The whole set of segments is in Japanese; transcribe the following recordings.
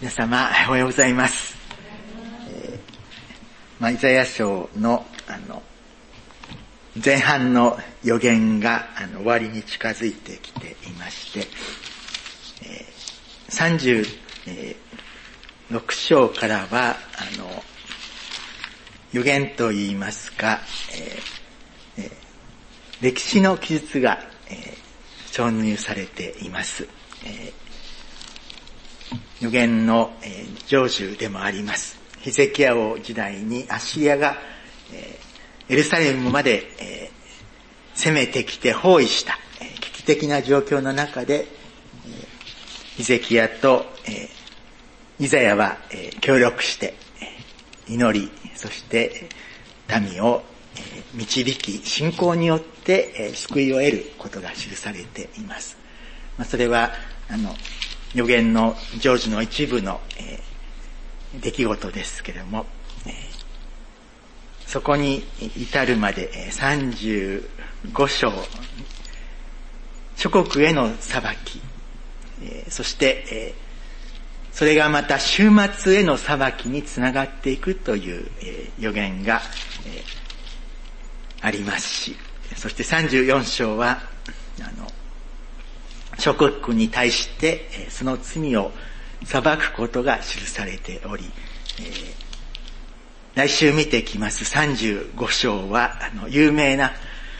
皆様おはようございます。イザヤ書の前半の予言が終わりに近づいてきていまして、36章からは予言といいますか、歴史の記述が挿入されています。預言の成就でもあります。ヒゼキヤ王時代にアッシリアがエルサレムまで攻めてきて包囲した危機的な状況の中で、ヒゼキヤとイザヤは協力して祈り、そして民を導き、信仰によって救いを得ることが記されています。それは預言の成就の一部の出来事ですけれども、そこに至るまで35章、諸国への裁き、そしてそれがまた終末への裁きにつながっていくという預言がありますし、そして34章は諸国に対してその罪を裁くことが記されており、来週見てきます35章は有名な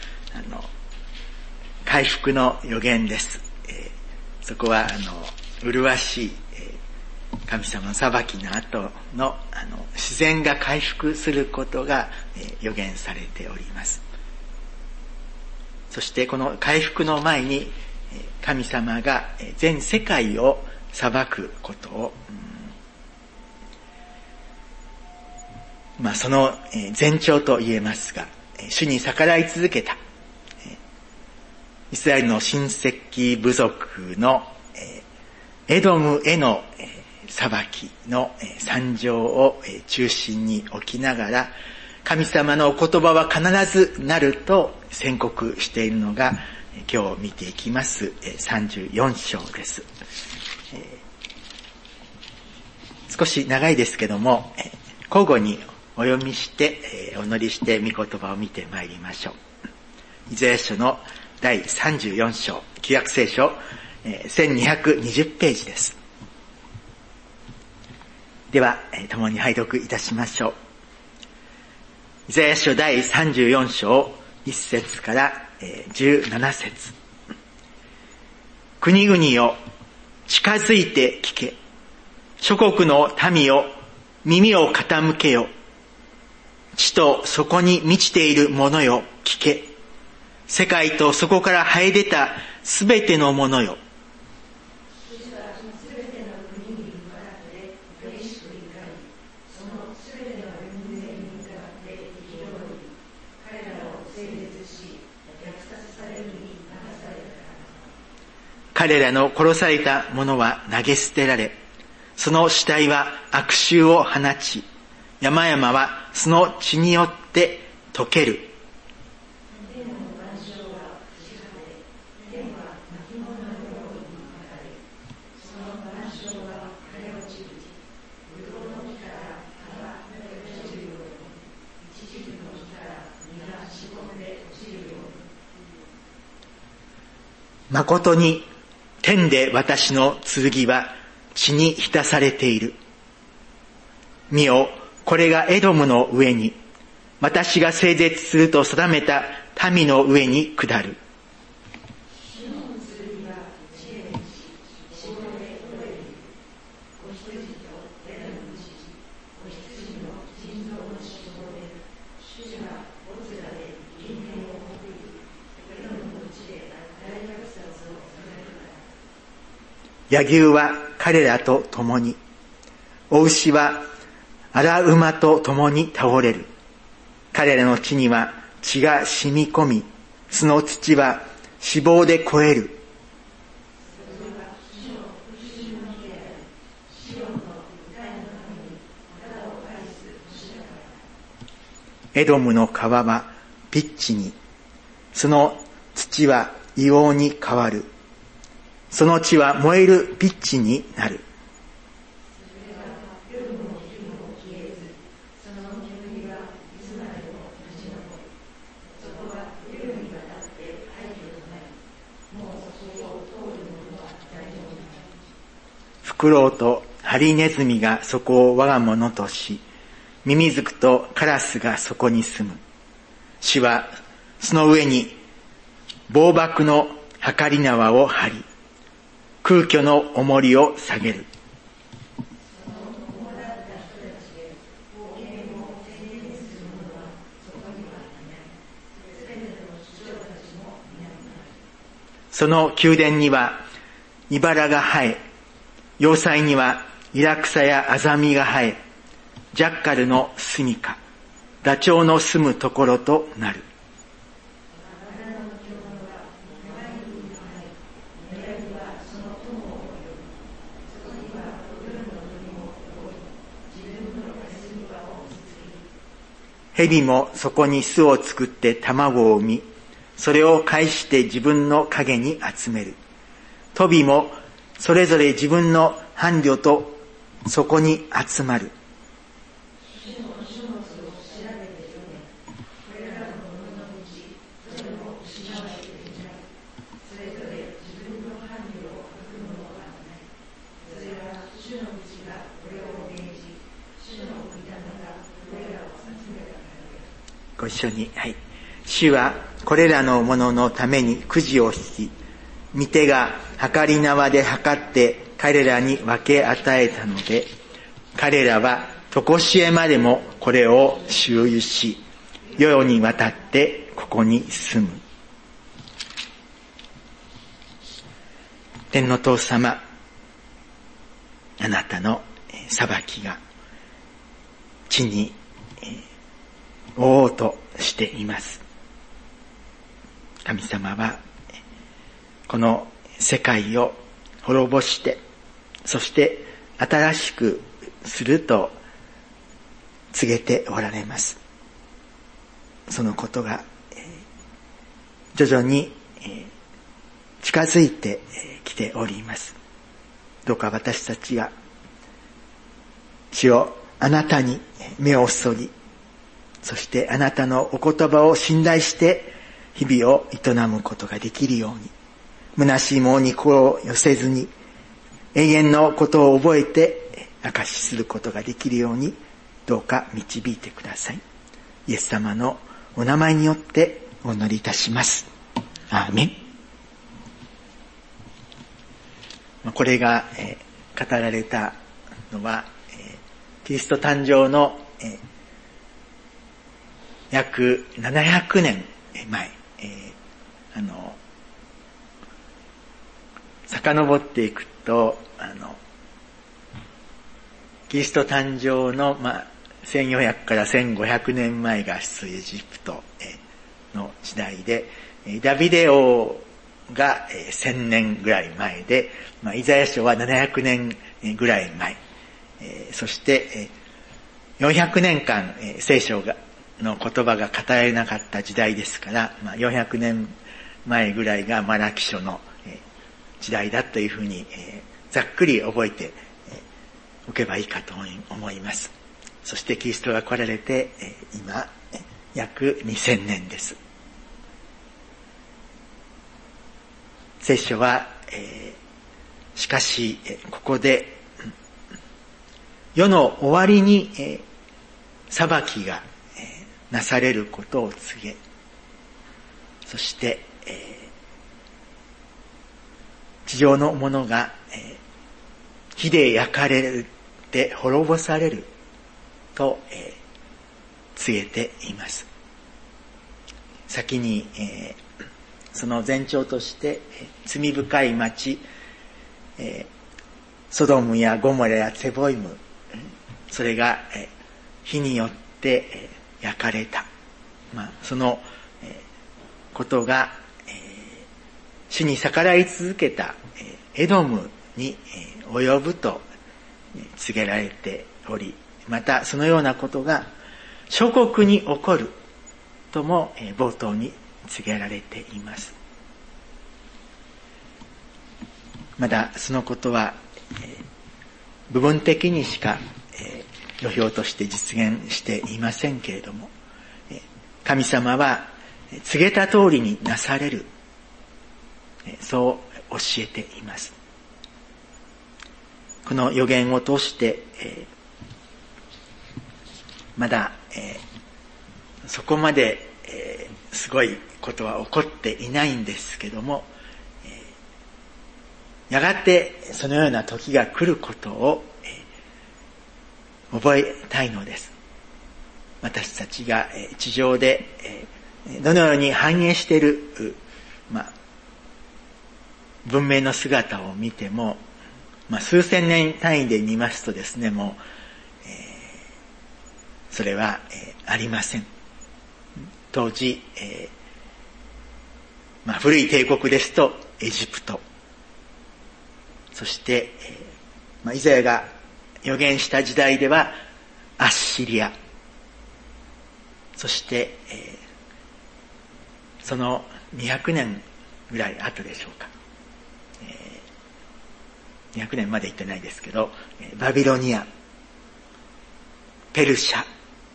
回復の予言です。そこは麗しい神様の裁きの後の自然が回復することが予言されております。そしてこの回復の前に神様が全世界を裁くことを、その前兆と言えますが、主に逆らい続けたイスラエルの親戚部族のエドムへの裁きの惨状を中心に置きながら、神様のお言葉は必ずなると宣告しているのが今日見ていきます34章です。少し長いですけども、交互にお読みしてお祈りして御言葉を見てまいりましょう。イザヤ書の第34章、旧約聖書1220ページです。では共に拝読いたしましょう。イザヤ書第34章1節から17節。国々よ、近づいて聞け。諸国の民よ、耳を傾けよ。地とそこに満ちているものよ、聞け。世界とそこから生え出たすべてのものよ。彼らの殺された者は投げ捨てられ、その死体は悪臭を放ち、山々はその血によって溶ける。誠に天で私の剣は血に浸されている。見よ、これがエドムの上に、私が整絶すると定めた民の上に下る。野牛は彼らと共に、お牛は荒馬と共に倒れる。彼らの地には血が染み込み、その土は脂肪で肥える。エドムの川はピッチに、その土は硫黄に変わる。その地は燃えるピッチになる。 クロウとハリネズミがそこを我が物とし、ミミズクとカラスがそこに住む。主はその上に防爆のはり縄を張り、空虚の重りを下げる。その宮殿には茨が生え、要塞にはイラクサやアザミが生え、ジャッカルの住処、ダチョウの住むところとなる。蛇もそこに巣を作って卵を産み、それを介して自分の影に集める。トビもそれぞれ自分の伴侶とそこに集まる。ご一緒に。はい。主はこれらのもののためにくじを引き、御手が計り縄で計って彼らに分け与えたので、彼らは常しえまでもこれを周遊し、世々にわたってここに住む。天の父様、あなたの裁きが地に覆おうとしています。神様はこの世界を滅ぼして、そして新しくすると告げておられます。そのことが徐々に近づいてきております。どうか私たちが主よ、あなたに目をそり、そしてあなたのお言葉を信頼して日々を営むことができるように、虚しいものに心を寄せずに永遠のことを覚えて証しすることができるように、どうか導いてください。イエス様のお名前によってお祈りいたします。アーメン。これが語られたのはキリスト誕生の約700年前、遡っていくと、キリスト誕生の、1400から1500年前が出エジプトの時代で、ダビデ王が1000年ぐらい前で、イザヤ書は700年ぐらい前、そして400年間聖書の言葉が語られなかった時代ですから、400年前ぐらいがマラキ書の時代だというふうにざっくり覚えておけばいいかと思います。そしてキリストが来られて今約2000年です。聖書はしかしここで世の終わりに裁きがなされることを告げ、そして地上のものが火で焼かれて滅ぼされると告げています。先にその前兆として罪深い町ソドムやゴモラやツェボイム、それが火によって焼かれた、そのことが主に逆らい続けたエドムに及ぶと告げられており、またそのようなことが諸国に起こるとも冒頭に告げられています。まだそのことは部分的にしか予表として実現していませんけれども、神様は告げた通りになされる、そう教えています。 この預言を通して、まだ、そこまで、すごいことは起こっていないんですけども、やがてそのような時が来ることを、覚えたいのです。私たちが地上でどのように繁栄している、文明の姿を見ても、数千年単位で見ますとですね、もう、それはありません。当時、古い帝国ですとエジプト、そして、イザヤが予言した時代ではアッシリア、そして、その200年ぐらい後でしょうか、200年まで行ってないですけど、バビロニア、ペルシャ、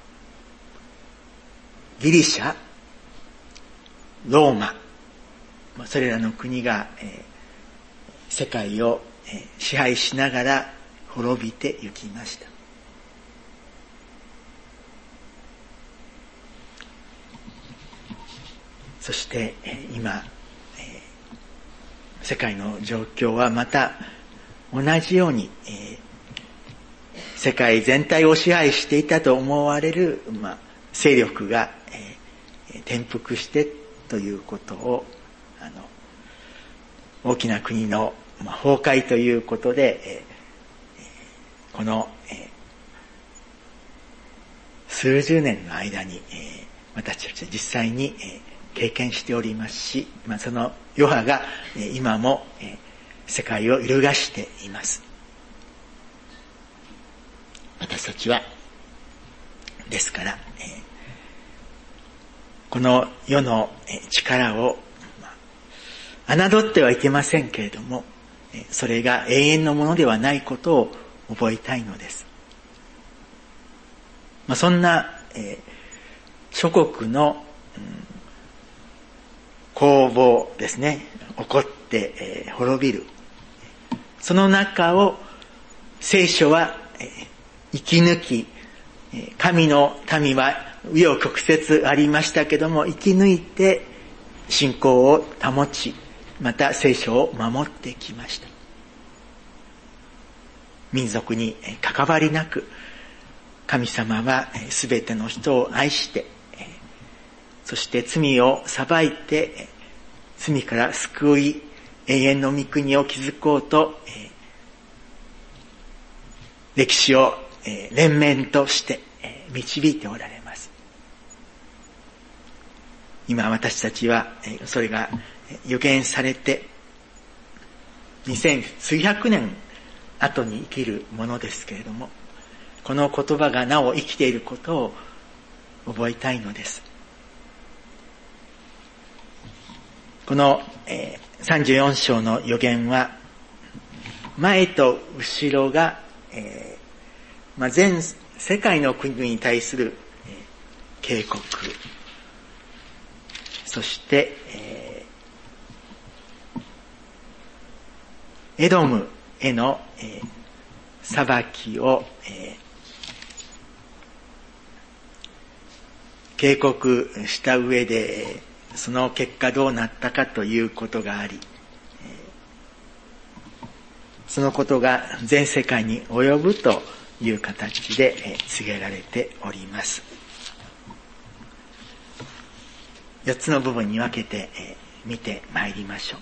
ギリシャ、ローマ、それらの国が、世界を支配しながら滅びて行きました。そして今、世界の状況はまた同じように、世界全体を支配していたと思われる、勢力が、転覆してということを、大きな国の崩壊ということで、この、数十年の間に、私たちは実際に、経験しておりますし、その余波が今も世界を揺るがしています。私たちはですから、この世の力を侮ってはいけませんけれども、それが永遠のものではないことを覚えたいのです。そんな諸国の攻防ですね、起こって滅びる。その中を聖書は生き抜き、神の民は紆余曲折ありましたけども、生き抜いて信仰を保ち、また聖書を守ってきました。民族に関わりなく、神様はすべての人を愛して、そして罪を裁いて、罪から救い、永遠の御国を築こうと、歴史を連綿として導いておられます。今私たちはそれが予言されて、2000数百年後に生きるものですけれども、この言葉がなお生きていることを覚えたいのです。この34章の予言は、前と後ろが全世界の国に対する警告、そしてエドムへの裁きを警告した上で、その結果どうなったかということがあり、そのことが全世界に及ぶという形で告げられております。4つの部分に分けて見てまいりましょ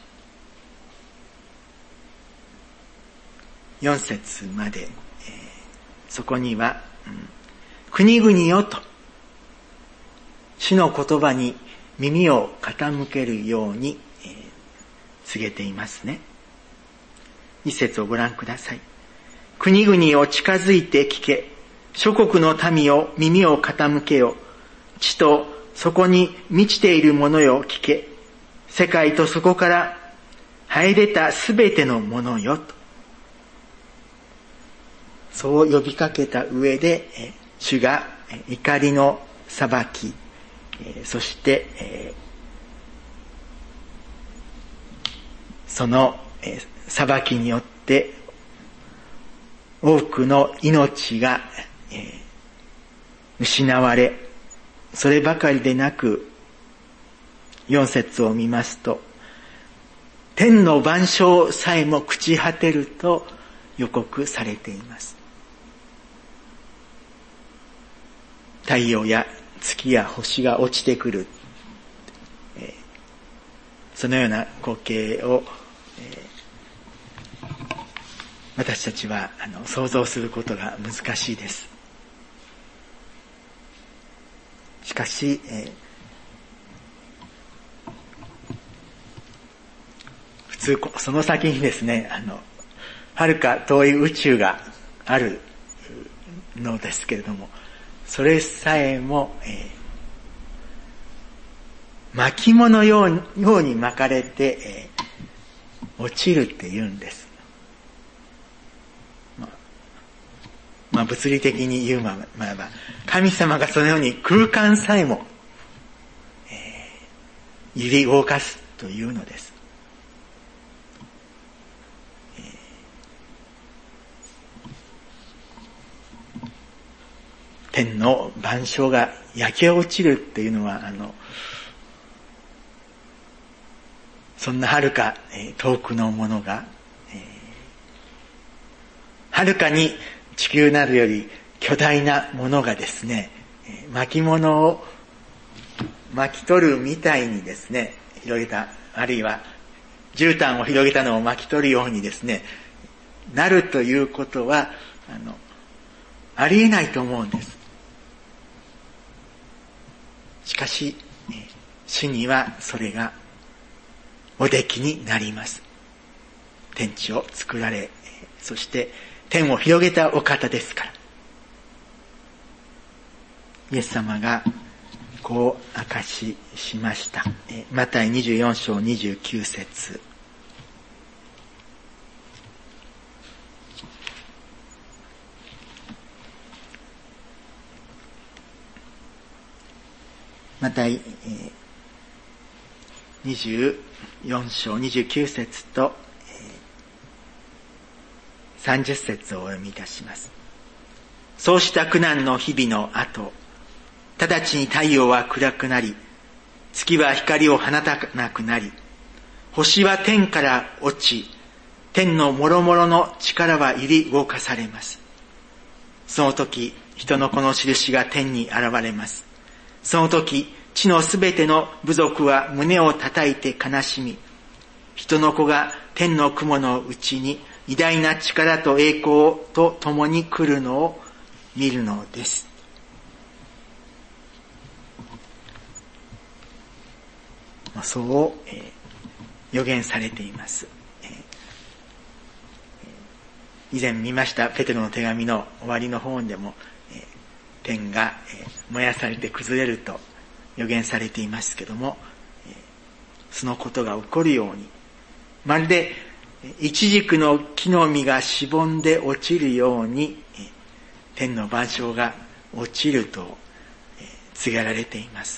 う。4節まで、そこには、国々よと主の言葉に耳を傾けるように、告げていますね。一節をご覧ください。国々を近づいて聞け、諸国の民を耳を傾けよ、地とそこに満ちているものよ聞け、世界とそこから生え出たすべてのものよと、そう呼びかけた上で、主が怒りの裁き、そしてその裁きによって多くの命が、失われ、そればかりでなく、4節を見ますと、天の万象さえも朽ち果てると予告されています。太陽や月や星が落ちてくる、そのような光景を、私たちは想像することが難しいです。しかし、普通その先にですね、遥か遠い宇宙があるのですけれども、それさえも、巻物のように巻かれて、落ちるって言うんです。物理的に言うならば、神様がそのように空間さえも、揺り動かすというのです。天の万象が焼け落ちるっていうのは、そんな遥か遠くのものが、遥かに地球などより巨大なものがですね、巻物を巻き取るみたいにですね、広げた、あるいは絨毯を広げたのを巻き取るようにですね、なるということは、ありえないと思うんです。しかし、主にはそれがおできになります。天地を作られ、そして天を広げたお方ですから。イエス様がこう証ししました。マタイ24章29節。マタイ24章29節と30節をお読みいたします。そうした苦難の日々の後、直ちに太陽は暗くなり、月は光を放たなくなり、星は天から落ち、天の諸々の力は揺り動かされます。その時、人の子の印が天に現れます。その時、地のすべての部族は胸を叩いて悲しみ、人の子が天の雲のうちに偉大な力と栄光と共に来るのを見るのです。そう予言されています。以前見ましたペテロの手紙の終わりの方でも、天が燃やされて崩れると予言されていますけども、そのことが起こるように、まるでイチジクの木の実がしぼんで落ちるように、天の万象が落ちると告げられています。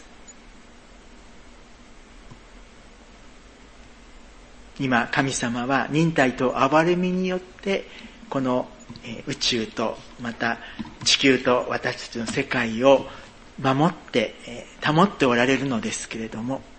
今神様は忍耐と憐れみによってこの宇宙とまた地球と私たちの世界を守って保っておられるのですけれども、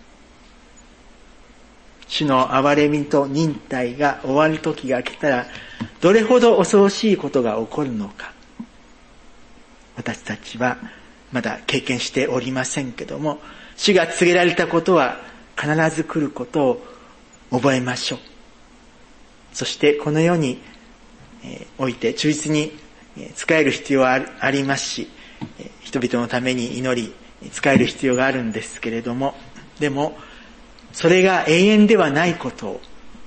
主の憐れみと忍耐が終わる時が来たらどれほど恐ろしいことが起こるのか、私たちはまだ経験しておりませんけども、主が告げられたことは必ず来ることを覚えましょう。そしてこの世において忠実に仕える必要はありますし、人々のために祈り仕える必要があるんですけれども、でもそれが永遠ではないことを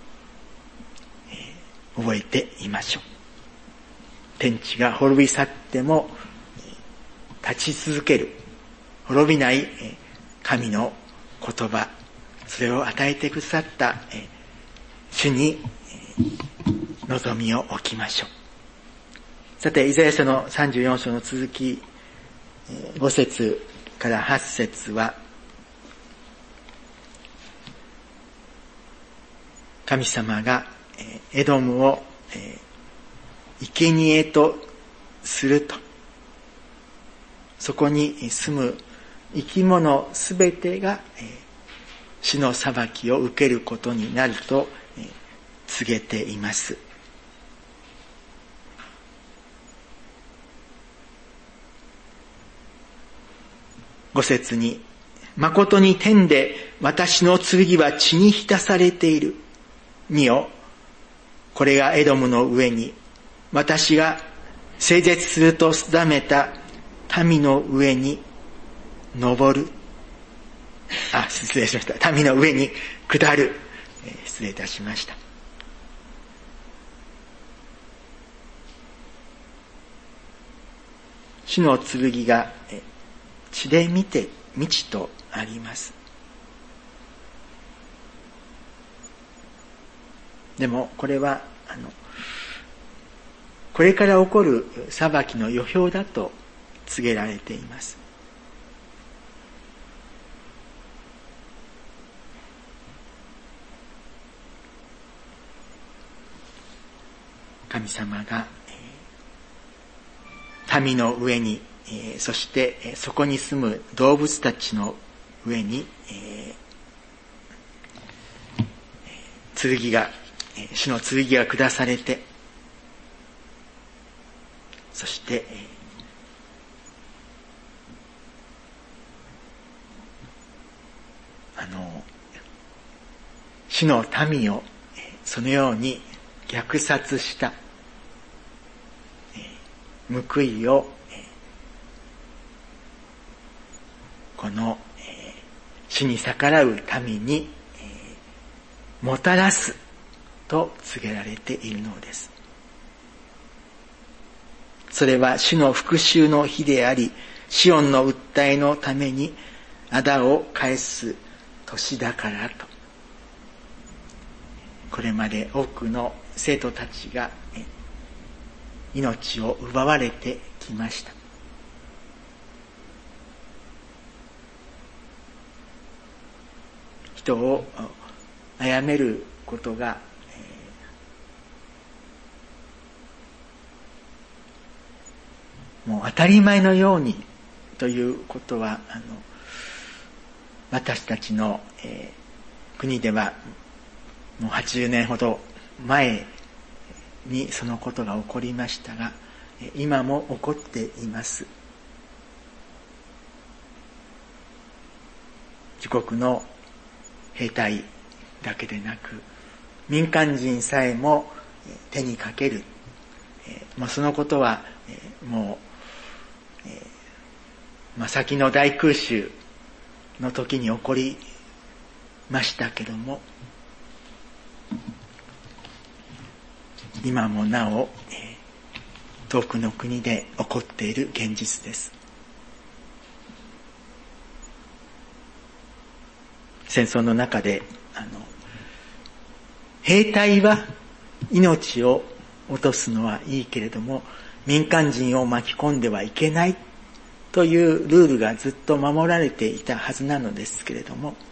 覚えていましょう。天地が滅び去っても立ち続ける滅びない神の言葉、それを与えてくださった主に望みを置きましょう。さて、イザヤ書の34章の続き、5節から8節は、神様がエドムを生贄とすると、そこに住む生き物すべてが主の裁きを受けることになると告げています。5節に、誠に天で私の剣は血に浸されている。見よ、これがエドムの上に、私が整絶すると定めた民の上に登る。失礼しました。民の上に下る。失礼いたしました。主の剣が血で満ちとあります。でもこれはこれから起こる裁きの予表だと告げられています。神様が民の上に、そしてそこに住む動物たちの上に剣が、主の剣が下されて、そして主の民をそのように虐殺した報いをこの主に逆らう民にもたらすと告げられているのです。それは主の復讐の日であり、シオンの訴えのために仇を返す年だからと。これまで多くの生徒たちが命を奪われてきました。人を殺めることが、もう当たり前のようにということは私たちの、国ではもう80年ほど前にそのことが起こりましたが、今も起こっています。自国の兵隊だけでなく民間人さえも手にかける、そのことはもう、先の大空襲の時に起こりましたけども、今もなお、遠くの国で起こっている現実です。戦争の中で兵隊は命を落とすのはいいけれども、民間人を巻き込んではいけないというルールがずっと守られていたはずなのですけれども、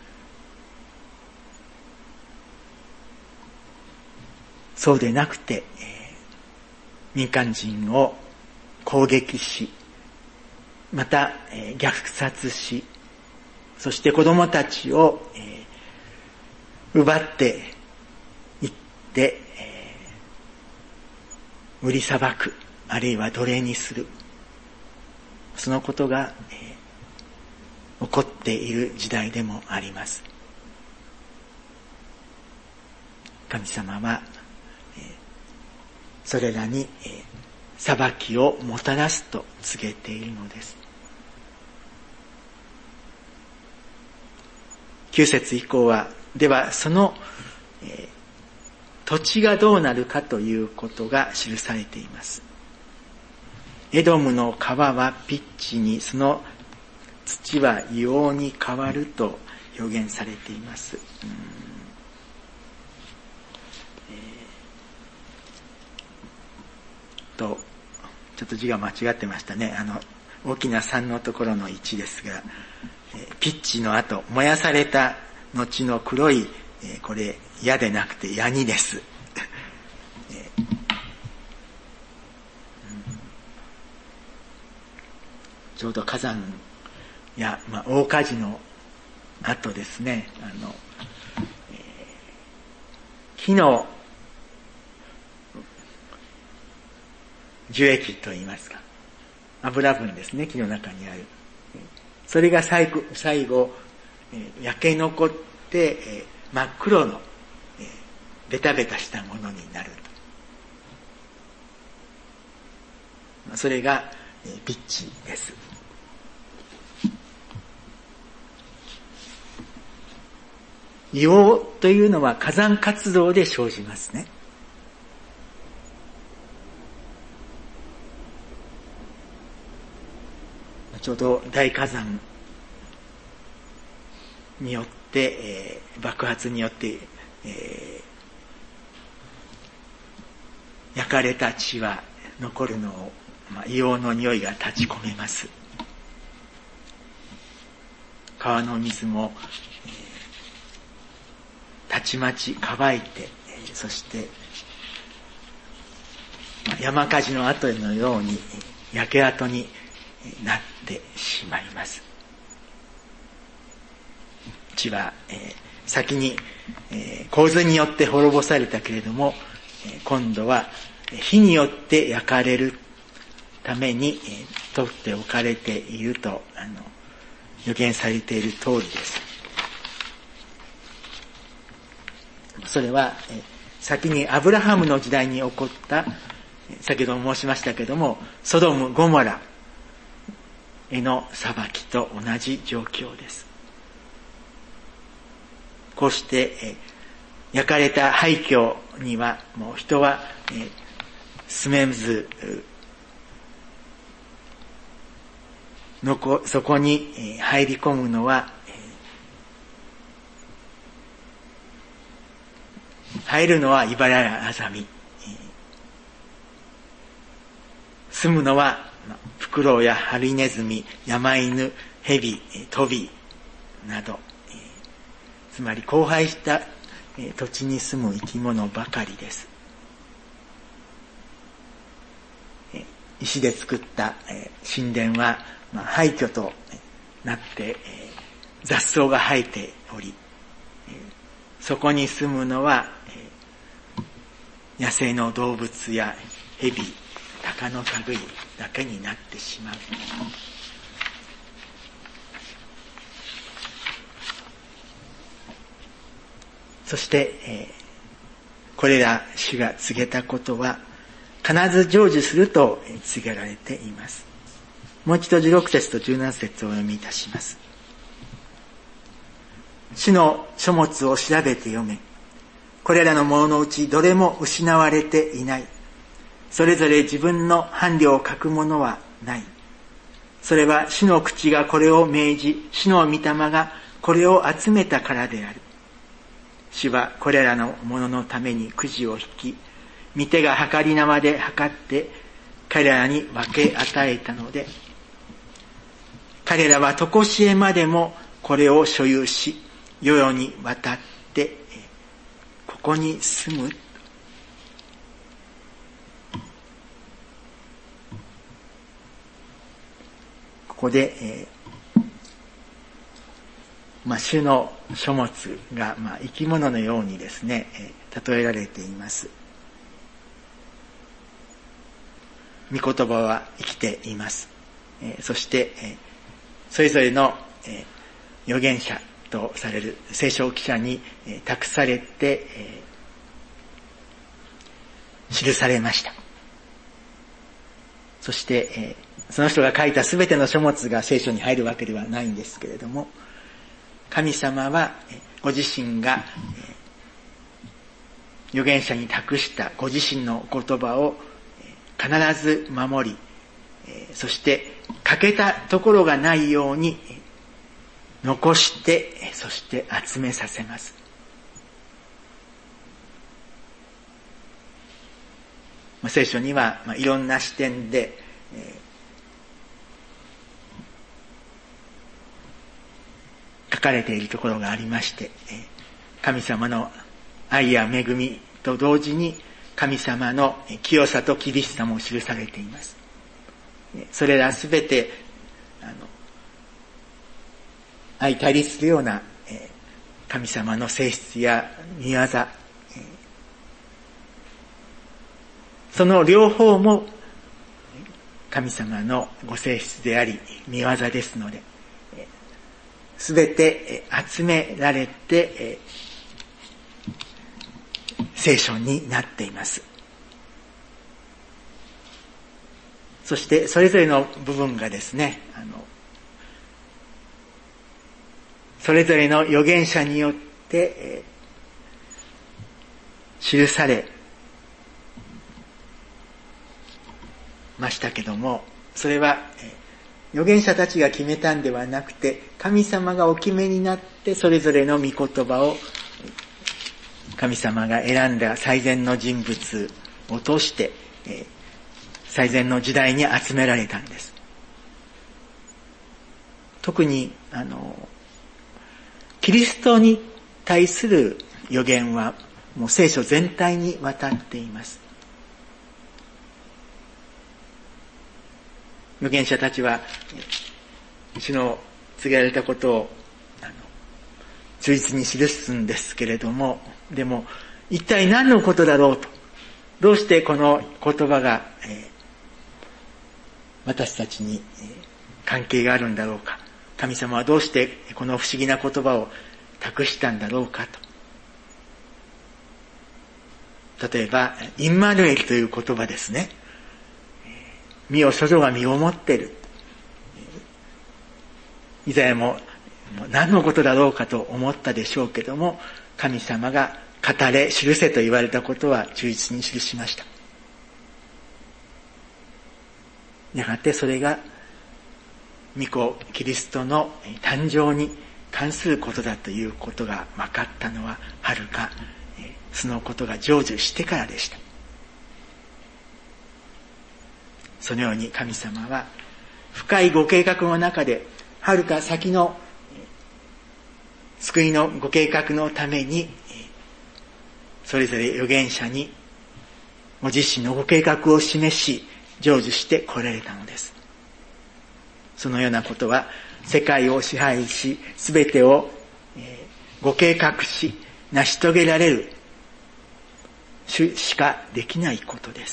そうでなくて、民間人を攻撃し、また、虐殺し、そして子供たちを、奪っていって、売りさばく、あるいは奴隷にする、そのことが、起こっている時代でもあります。神様はそれらに裁きをもたらすと告げているのです。9節以降は、ではその土地がどうなるかということが記されています。エドムの川はピッチに、その土は硫黄に変わると表現されています。ちょっと字が間違ってましたね。大きな3のところの1ですが、ピッチの後、燃やされた後の黒い、これ矢でなくてヤニです。 ちょうど火山や、大火事の後ですね、木の樹液といいますか、油分ですね、木の中にある。それが最後、焼け残って、真っ黒の、ベタベタしたものになると。それが、ピッチです。硫黄というのは火山活動で生じますね。ちょうど大火山によって、爆発によって、焼かれた血は残るのを、硫黄の匂いが立ち込めます。川の水も、たちまち乾いて、そして山火事の後のように焼け跡になってしまいます。地は、先に、洪水によって滅ぼされたけれども、今度は火によって焼かれるために、取っておかれていると予言されている通りです。それは、先にアブラハムの時代に起こった、先ほども申しましたけれども、ソドム・ゴモラへの裁きと同じ状況です。こうして、焼かれた廃墟にはもう人は、住めず、そこに入り込むのは、入るのは茨やアザミ、住むのはフクロウやハリネズミ、山犬、ヘビ、トビなど、つまり荒廃した土地に住む生き物ばかりです。石で作った神殿は廃墟となって雑草が生えており、そこに住むのは野生の動物やヘビ、鷹の類だけになってしまう。そして、これら主が告げたことは必ず成就すると告げられています。もう一度16節と17節をお読みいたします。主の書物を調べて読め。これらのもののうちどれも失われていない。それぞれ自分の伴侶を書くものはない。それは主の口がこれを命じ、主の御霊がこれを集めたからである。主はこれらのもののためにくじを引き、御手が計り縄で計って彼らに分け与えたので、彼らは常しえまでもこれを所有し、世々にわたってここに住む。ここで、主の書物が、生き物のようにですね、例えられています。御言葉は生きています。そして、それぞれの、預言者とされる聖書記者に託されて、記されました。そして、その人が書いたすべての書物が聖書に入るわけではないんですけれども、神様はご自身が預言者に託したご自身の言葉を必ず守り、そして欠けたところがないように残して、そして集めさせます。聖書にはいろんな視点で書かれているところがありまして、神様の愛や恵みと同時に神様の清さと厳しさも記されています。それらすべて相対立するような神様の性質や御業、その両方も神様のご性質であり御業ですので、すべて集められて聖書になっています。そしてそれぞれの部分がですね、それぞれの預言者によって記されましたけども、それは預言者たちが決めたんではなくて、神様がお決めになってそれぞれの御言葉を神様が選んだ最善の人物を通して最善の時代に集められたんです。特にキリストに対する預言はもう聖書全体にわたっています。預言者たちは主の告げられたことを忠実に記すんですけれども、でも一体何のことだろうと、どうしてこの言葉が私たちに関係があるんだろうか、神様はどうしてこの不思議な言葉を託したんだろうかと。例えばインマヌエルという言葉ですね。身を処女が身をもっている。イザヤも何のことだろうかと思ったでしょうけども、神様が語れ記せと言われたことは忠実に記しました。やがてそれが御子キリストの誕生に関することだということが分かったのははるかそのことが成就してからでした。そのように神様は深いご計画の中ではるか先の救いのご計画のためにそれぞれ預言者にご自身のご計画を示し成就して来られたのです。そのようなことは世界を支配しすべてをご計画し成し遂げられる主しかできないことです。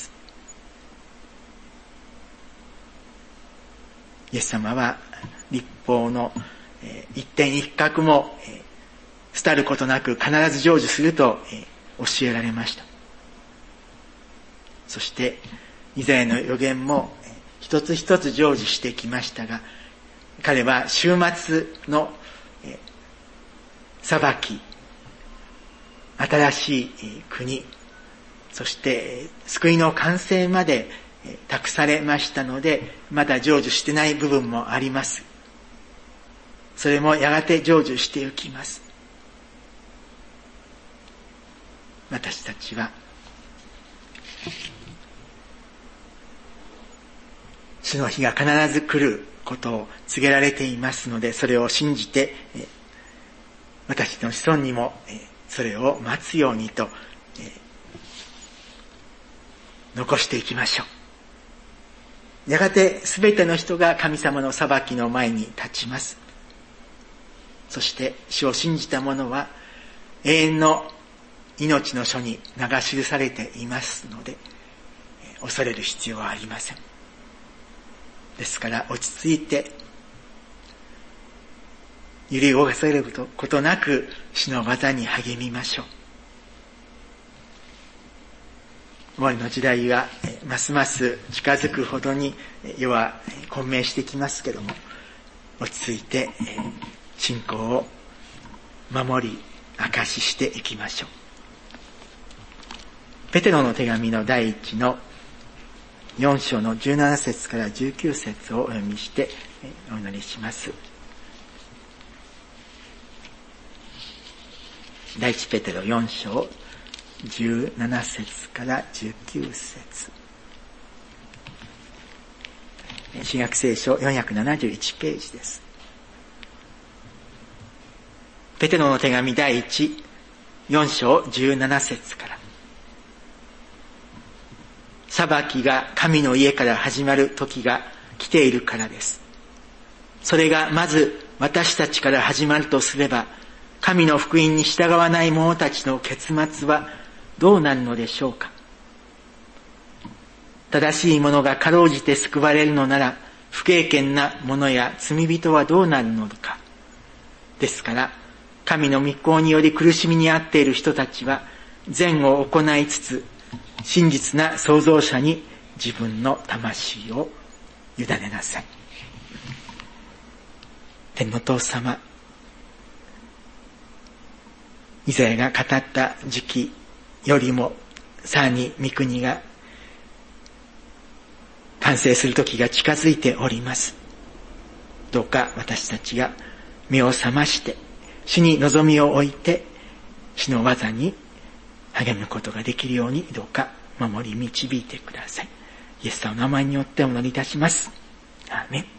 イエス様は律法の一点一画も廃ることなく必ず成就すると教えられました。そしてイザヤの預言も一つ一つ成就してきましたが、彼は終末の裁き、新しい国、そして救いの完成まで託されましたので、まだ成就してない部分もあります。それもやがて成就していきます。私たちは主の日が必ず来ることを告げられていますので、それを信じて私の子孫にもそれを待つようにと残していきましょう。やがてすべての人が神様の裁きの前に立ちます。そして主を信じた者は永遠の命の書に名が記されていますので、恐れる必要はありません。ですから落ち着いて揺り動かされることなく主の技に励みましょう。終わりの時代はますます近づくほどに世は混迷してきますけども、落ち着いて信仰を守り証ししていきましょう。ペテロの手紙の第1の4章の17節から19節をお読みしてお祈りします。第1ペテロ4章17節から19節、新約聖書471ページです。ペテロの手紙第1、4章17節から。裁きが神の家から始まる時が来ているからです。 それがまず私たちから始まるとすれば、神の福音に従わない者たちの結末はどうなるのでしょうか。正しい者がかろうじて救われるのなら、不経験な者や罪人はどうなるのか。ですから、神の御子により苦しみに遭っている人たちは、善を行いつつ、真実な創造者に自分の魂を委ねなさい。天の父様、イザヤが語った時期よりも、さらに御国が完成する時が近づいております。どうか私たちが目を覚まして、主に望みを置いて、主の技に励むことができるように、どうか守り導いてください。イエス様の名前によってお祈りいたします。アーメン。